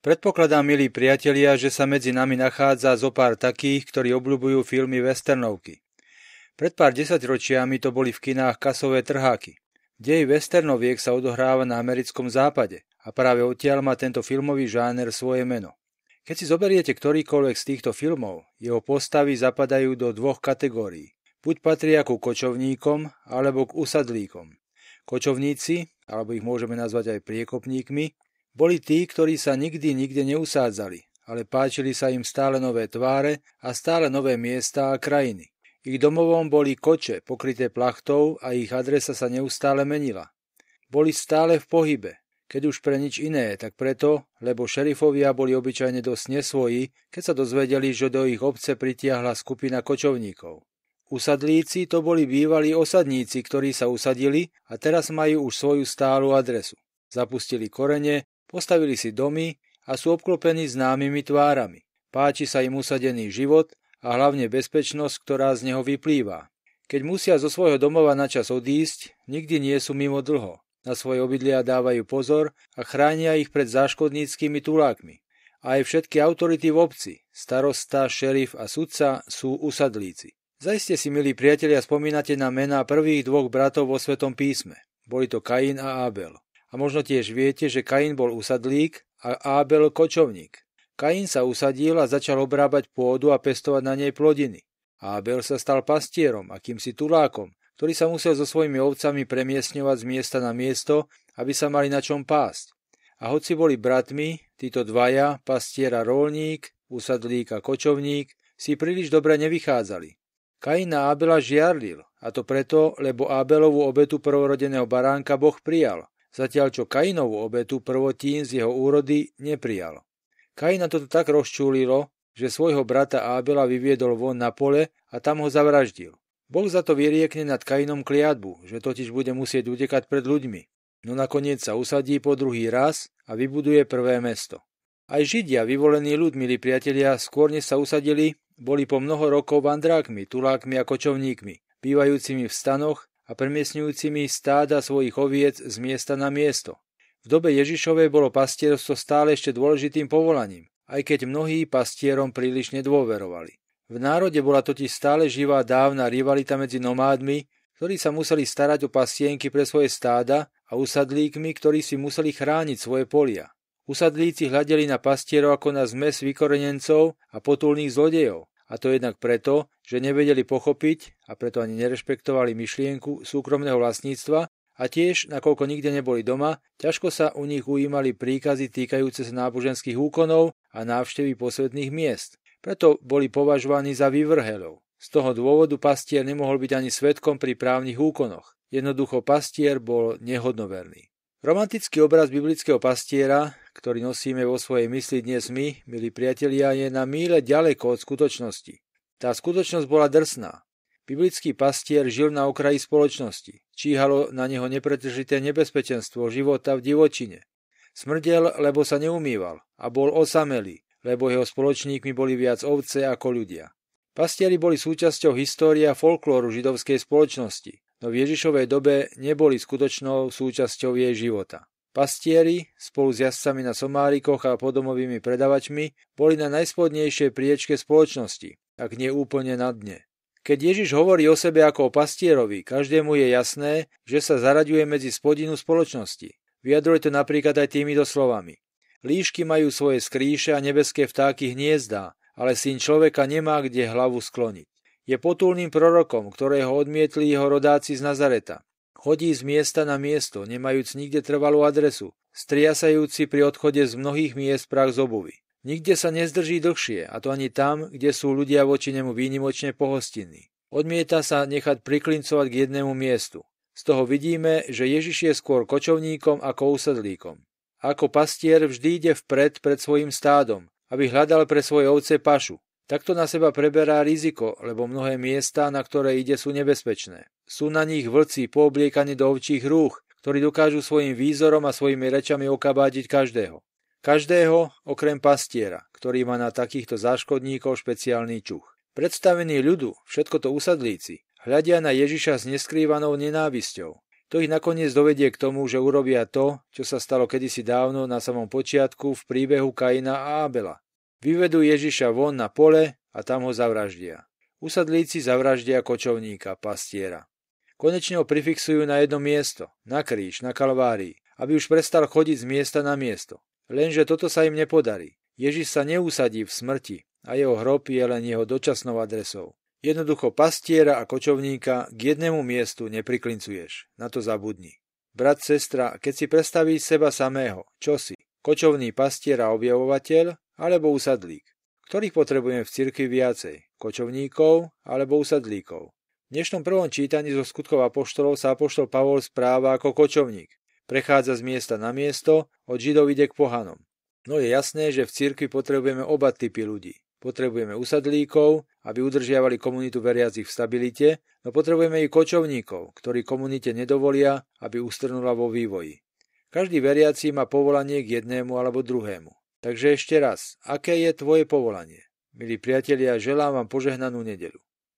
Predpokladám, milí priatelia, že sa medzi nami nachádza zopár takých, ktorí obľubujú filmy westernovky. Pred pár desaťročiami to boli v kinách kasové trháky. Dej westernoviek sa odohráva na americkom západe a práve odtiaľ má tento filmový žáner svoje meno. Keď si zoberiete ktorýkoľvek z týchto filmov, jeho postavy zapadajú do dvoch kategórií. Buď patria ku kočovníkom, alebo k usadlíkom. Kočovníci, alebo ich môžeme nazvať aj priekopníkmi, boli tí, ktorí sa nikde neusádzali, ale páčili sa im stále nové tváre a stále nové miesta a krajiny. Ich domovom boli koče pokryté plachtou a ich adresa sa neustále menila. Boli stále v pohybe, keď už pre nič iné, tak preto, lebo šerifovia boli obyčajne dosť nesvoji, keď sa dozvedeli, že do ich obce pritiahla skupina kočovníkov. Usadlíci to boli bývalí osadníci, ktorí sa usadili a teraz majú už svoju stálu adresu. Zapustili korene, postavili si domy a sú obklopení známymi tvárami. Páči sa im usadený život a hlavne bezpečnosť, ktorá z neho vyplýva. Keď musia zo svojho domova načas odísť, nikdy nie sú mimo dlho. Na svoje obydlia dávajú pozor a chránia ich pred záškodníckymi tulákmi. A aj všetky autority v obci, starosta, šerif a sudca sú usadlíci. Zaiste si, milí priatelia, spomínate na mená prvých dvoch bratov vo Svetom písme. Boli to Kain a Abel. A možno tiež viete, že Kain bol usadlík a Abel kočovník. Kain sa usadil a začal obrábať pôdu a pestovať na nej plodiny. Abel sa stal pastierom, akýmsi tulákom, ktorý sa musel so svojimi ovcami premiestňovať z miesta na miesto, aby sa mali na čom pásť. A hoci boli bratmi, títo dvaja, pastier a roľník, usadlík a kočovník, si príliš dobre nevychádzali. Kain na Abela žiarlil, a to preto, lebo Abelovú obetu prvorodeného baránka Boh prijal, zatiaľ čo Kainovú obetu prvotín z jeho úrody neprijal. Kaina toto tak rozčúlilo, že svojho brata Abela vyviedol von na pole a tam ho zavraždil. Boh za to vyriekne nad Kainom kliatbu, že totiž bude musieť utekať pred ľuďmi. No nakoniec sa usadí po druhý raz a vybuduje prvé mesto. Aj Židia, vyvolení ľud, milí priatelia, skôr než sa usadili, boli po mnoho rokov vandrákmi, tulákmi a kočovníkmi, bývajúcimi v stanoch a premiestňujúcimi stáda svojich oviec z miesta na miesto. V dobe Ježišovej bolo pastierstvo stále ešte dôležitým povolaním, aj keď mnohí pastierom príliš nedôverovali. V národe bola totiž stále živá dávna rivalita medzi nomádmi, ktorí sa museli starať o pastienky pre svoje stáda, a usadlíkmi, ktorí si museli chrániť svoje polia. Usadlíci hľadeli na pastierov ako na zmes vykorenencov a potulných zlodejov, a to jednak preto, že nevedeli pochopiť a preto ani nerešpektovali myšlienku súkromného vlastníctva a tiež, nakoľko nikde neboli doma, ťažko sa u nich ujímali príkazy týkajúce sa náboženských úkonov a návštevy posvätných miest. Preto boli považovaní za vyvrhelov. Z toho dôvodu pastier nemohol byť ani svedkom pri právnych úkonoch. Jednoducho pastier bol nehodnoverný. Romantický obraz biblického pastiera, ktorý nosíme vo svojej mysli dnes my, milí priatelia, je na míle ďaleko od skutočnosti. Tá skutočnosť bola drsná. Biblický pastier žil na okraji spoločnosti. Číhalo na neho nepretržité nebezpečenstvo života v divočine. Smrdel, lebo sa neumýval, a bol osamelý, lebo jeho spoločníkmi boli viac ovce ako ľudia. Pastieri boli súčasťou histórie a folklóru židovskej spoločnosti, no v Ježišovej dobe neboli skutočnou súčasťou jej života. Pastieri, spolu s jazdcami na somárikoch a podomovými predavačmi, boli na najspodnejšej priečke spoločnosti, ak nie úplne na dne. Keď Ježiš hovorí o sebe ako o pastierovi, každému je jasné, že sa zaraďuje medzi spodinu spoločnosti. Vyjadruje to napríklad aj týmito slovami. Líšky majú svoje skríše a nebeské vtáky hniezdá, ale syn človeka nemá kde hlavu skloniť. Je potulným prorokom, ktorého odmietli jeho rodáci z Nazareta. Chodí z miesta na miesto, nemajúc nikde trvalú adresu, striasajúci pri odchode z mnohých miest prach z obuvy. Nikde sa nezdrží dlhšie, a to ani tam, kde sú ľudia voči nemu výnimočne pohostinní. Odmieta sa nechať priklincovať k jednému miestu. Z toho vidíme, že Ježiš je skôr kočovníkom ako usadlíkom. Ako pastier vždy ide vpred pred svojim stádom, aby hľadal pre svoje ovce pašu. Takto na seba preberá riziko, lebo mnohé miesta, na ktoré ide, sú nebezpečné. Sú na nich vlci poobliekaní do ovčích rúch, ktorí dokážu svojim výzorom a svojimi rečami okabádiť každého. Každého okrem pastiera, ktorý má na takýchto záškodníkov špeciálny čuch. Predstavení ľudu, všetko to usadlíci, hľadia na Ježiša s neskrývanou nenávisťou. To ich nakoniec dovedie k tomu, že urobia to, čo sa stalo kedysi dávno na samom počiatku v príbehu Kaina a Abela. Vyvedú Ježiša von na pole a tam ho zavraždia. Usadlíci zavraždia kočovníka, pastiera. Konečne ho prifixujú na jedno miesto, na kríž, na Kalvárii, aby už prestal chodiť z miesta na miesto. Lenže toto sa im nepodarí. Ježiš sa neusadí v smrti a jeho hrob je len jeho dočasnou adresou. Jednoducho pastiera a kočovníka k jednému miestu nepriklincuješ. Na to zabudni. Brat, sestra, keď si predstavíš seba samého, čo si? Kočovný pastier a objavovateľ alebo usadlík? Ktorých potrebujeme v cirkvi viacej? Kočovníkov alebo usadlíkov? V dnešnom prvom čítaní zo skutkov apoštolov sa apoštol Pavol správa ako kočovník. Prechádza z miesta na miesto, od Židov ide k pohanom. No je jasné, že v cirkvi potrebujeme oba typy ľudí. Potrebujeme usadlíkov, aby udržiavali komunitu veriacich v stabilite, no potrebujeme i kočovníkov, ktorí komunite nedovolia, aby ustrnula vo vývoji. Každý veriaci má povolanie k jednému alebo druhému. Takže ešte raz, aké je tvoje povolanie? Milí priatelia, želám vám požehnanú nedeľu.